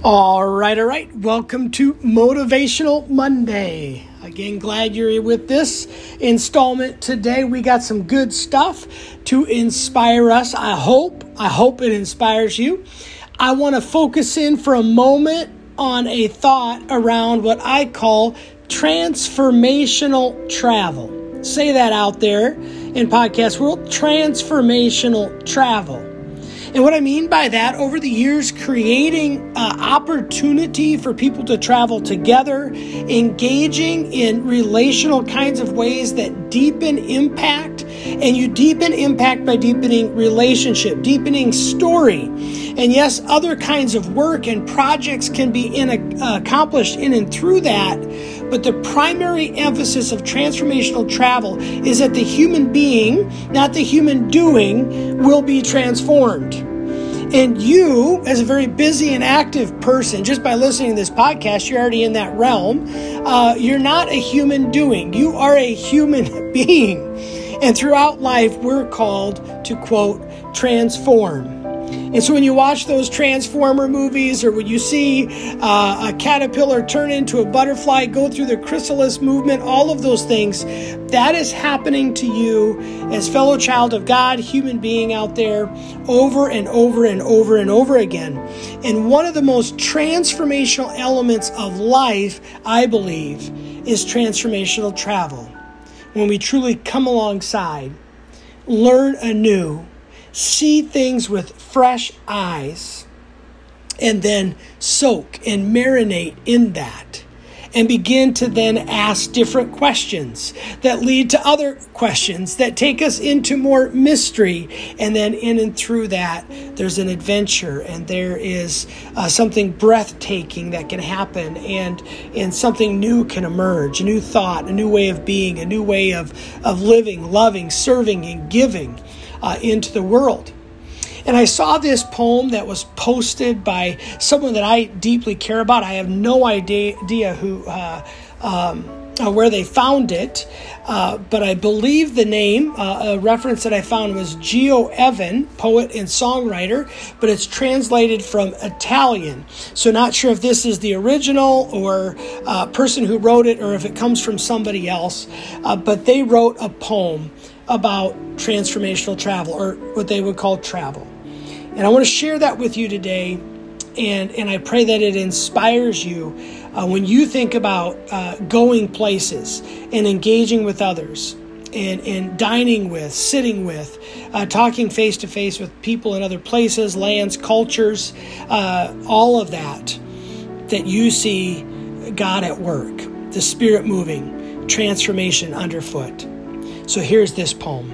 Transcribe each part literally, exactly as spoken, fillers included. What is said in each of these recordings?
All right, all right. Welcome to Motivational Monday. Again, glad you're with this installment today. We got some good stuff to inspire us. I hope, I hope it inspires you. I want to focus in for a moment on a thought around what I call transformational travel. Say that out there in podcast world, transformational travel. And what I mean by that, over the years, creating uh, opportunity for people to travel together, engaging in relational kinds of ways that deepen impact, and you deepen impact by deepening relationship, deepening story. And yes, other kinds of work and projects can be in, uh, accomplished in and through that, but the primary emphasis of transformational travel is that the human being, not the human doing, will be transformed. And you, as a very busy and active person, just by listening to this podcast, you're already in that realm. Uh, you're not a human doing. You are a human being. And throughout life, we're called to, quote, transform. And so when you watch those Transformer movies, or when you see uh, a caterpillar turn into a butterfly, go through the chrysalis movement, all of those things, that is happening to you as fellow child of God, human being out there, over and over and over and over again. And one of the most transformational elements of life, I believe, is transformational travel. When we truly come alongside, learn anew, see things with fresh eyes, and then soak and marinate in that, and begin to then ask different questions that lead to other questions that take us into more mystery. And then in and through that, there's an adventure, and there is uh, something breathtaking that can happen, and, and something new can emerge, a new thought, a new way of being, a new way of, of living, loving, serving, and giving Uh, into the world. And I saw this poem that was posted by someone that I deeply care about. I have no idea, idea who, uh, um, uh, where they found it, uh, but I believe the name, uh, a reference that I found was Gio Evan, poet and songwriter, but it's translated from Italian. So not sure if this is the original or uh, person who wrote it, or if it comes from somebody else, uh, but they wrote a poem about transformational travel, or what they would call travel. And I want to share that with you today, and, and I pray that it inspires you uh, when you think about uh, going places and engaging with others, and, and dining with, sitting with, uh, talking face-to-face with people in other places, lands, cultures, uh, all of that, that you see God at work, the Spirit moving, transformation underfoot. So here's this poem.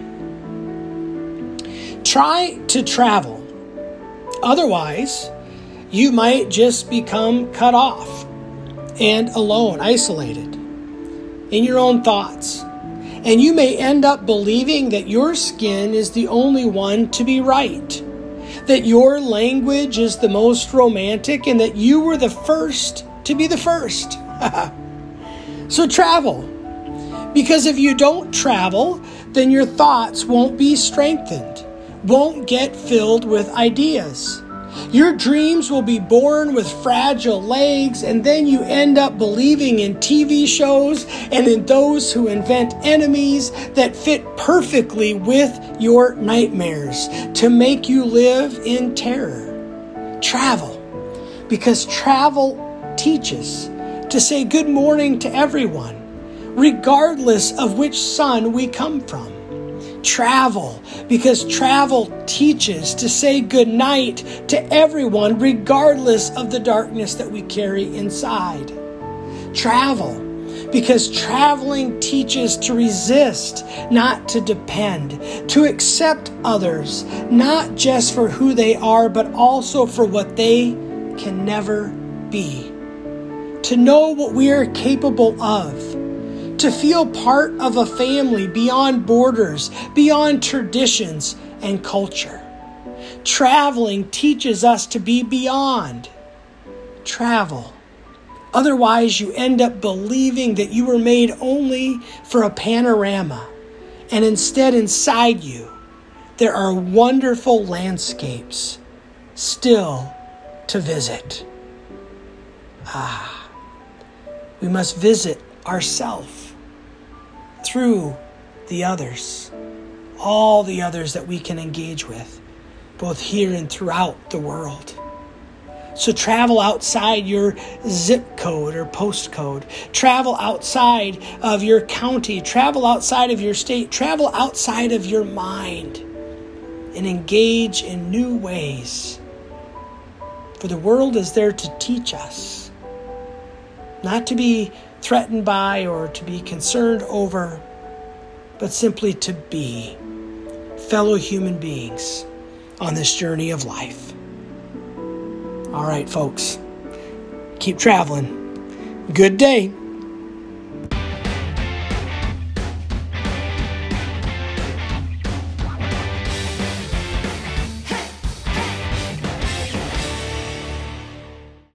Try to travel. Otherwise, you might just become cut off and alone, isolated in your own thoughts. And you may end up believing that your skin is the only one to be right, that your language is the most romantic, and that you were the first to be the first. So travel. Because if you don't travel, then your thoughts won't be strengthened, won't get filled with ideas. Your dreams will be born with fragile legs, and then you end up believing in T V shows and in those who invent enemies that fit perfectly with your nightmares to make you live in terror. Travel, because travel teaches to say good morning to everyone, regardless of which sun we come from. Travel, because travel teaches to say good night to everyone, regardless of the darkness that we carry inside. Travel, because traveling teaches to resist, not to depend, to accept others, not just for who they are, but also for what they can never be. To know what we are capable of. To feel part of a family beyond borders, beyond traditions and culture. Traveling teaches us to be beyond. Travel. Otherwise, you end up believing that you were made only for a panorama, and instead inside you, there are wonderful landscapes still to visit. Ah, we must visit ourself through the others, all the others that we can engage with, both here and throughout the world. So travel outside your zip code or postcode. Travel outside of your county. Travel outside of your state. Travel outside of your mind and engage in new ways. For the world is there to teach us, not to be threatened by or to be concerned over, but simply to be fellow human beings on this journey of life. All right, folks, keep traveling. Good day.